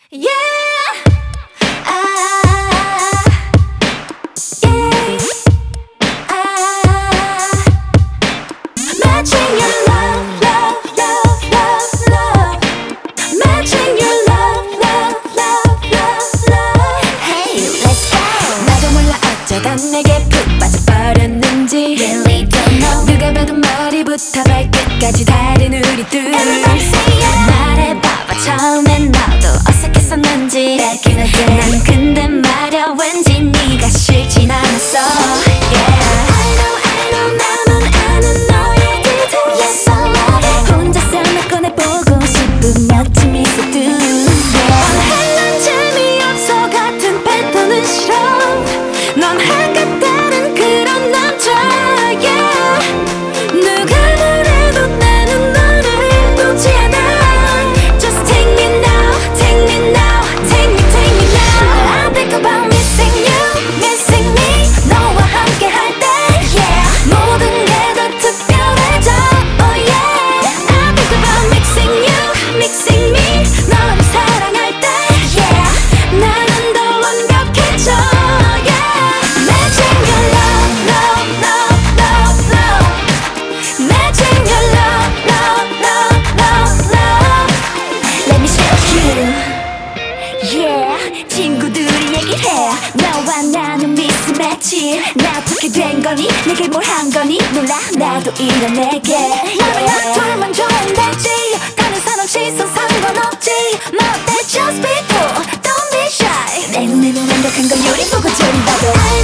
Yeah. Ah, yeah. Ah, matching your love, love, love, love, love. Matching your love, love, love, love, love. Hey, let's go. 나도 몰라 어쩌다 내게 푹 빠져버렸는지 Really don't know. 누가 봐도 머리부터 발끝까지 다른 우리 둘. Everybody say yeah. 말해봐봐 처음엔 너도 어색했었는지 Back in the day. 난 근데 말야 왠지 네가 싫진 않았어. Yeah. I know 나만 아는 너의 details. Yes I love it. 혼자서 나 꺼내보고 싶은 멋진 미소들. 난 재미없어 같은 패턴은 싫어. 넌 할까 다른 그런 남자. Yeah. 누가 뭐래도 나는 너를 놓지 않아. Just take me now, take me now, take me, take me now. I think about missing you, missing me. 너와 함께 할 때, yeah. 모든 게 더 특별해져, oh yeah. I think about mixing you, mixing me. 너를 사랑할 때, yeah. 나는 더 완벽해져, yeah. Matching your love, love, love, love, love. Matching your love, love, love, love, love. Let me show you. Yeah, 친구들이 얘기해. 너와 나는 미스매치. 나 어떻게 된 거니? 내게 뭘 한 거니? 몰라 나도 이런 내게. 너랑 나 둘만 좋은데지. 다른 사람 시선 상관없지. 너 어때? Just be cool, don't be shy. 내 눈에는 완벽한 걸 요리 보고 저리 봐도